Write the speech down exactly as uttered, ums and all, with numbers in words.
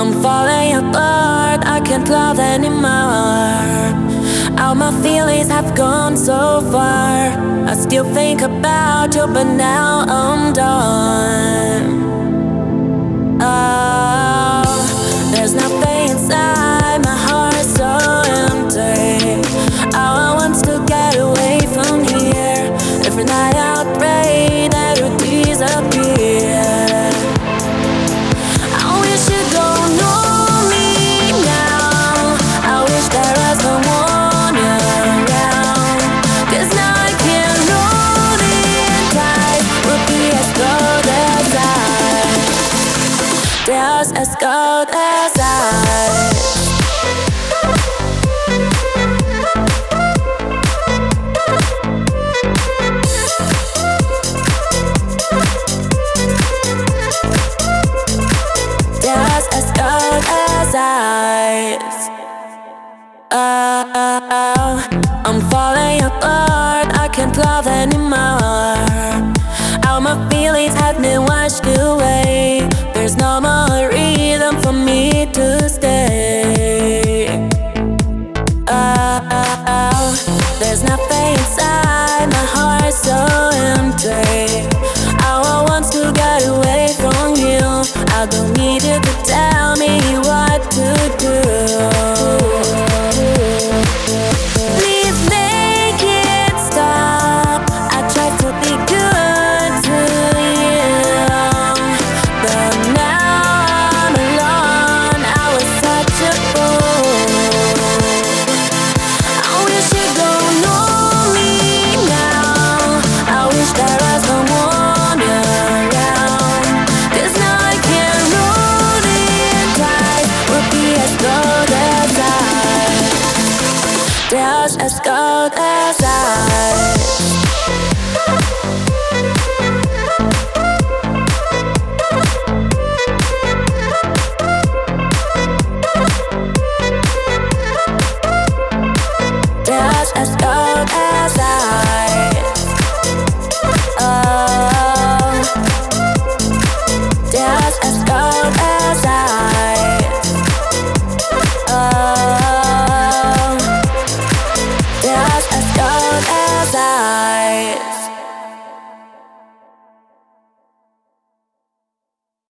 I'm falling apart, I can't love anymore. All my feelings have gone so far. I still think about you, but now I'm done. Oh, there's nothing inside, my heart is so empty. All I want to get away from here. Every night I pray that you disappear. I wish you don't know me now. I wish there was someone around. 'Cause now I can't know the tide would be as cold as ice. Just as cold as ice. Just as cold as ice. Oh, I'm falling apart, I can't love anymore. All my feelings have been washed away. There's no more reason for me to stay. Oh, there's nothing inside, my heart's so empty. All I want to get away from you. I don't need you to tell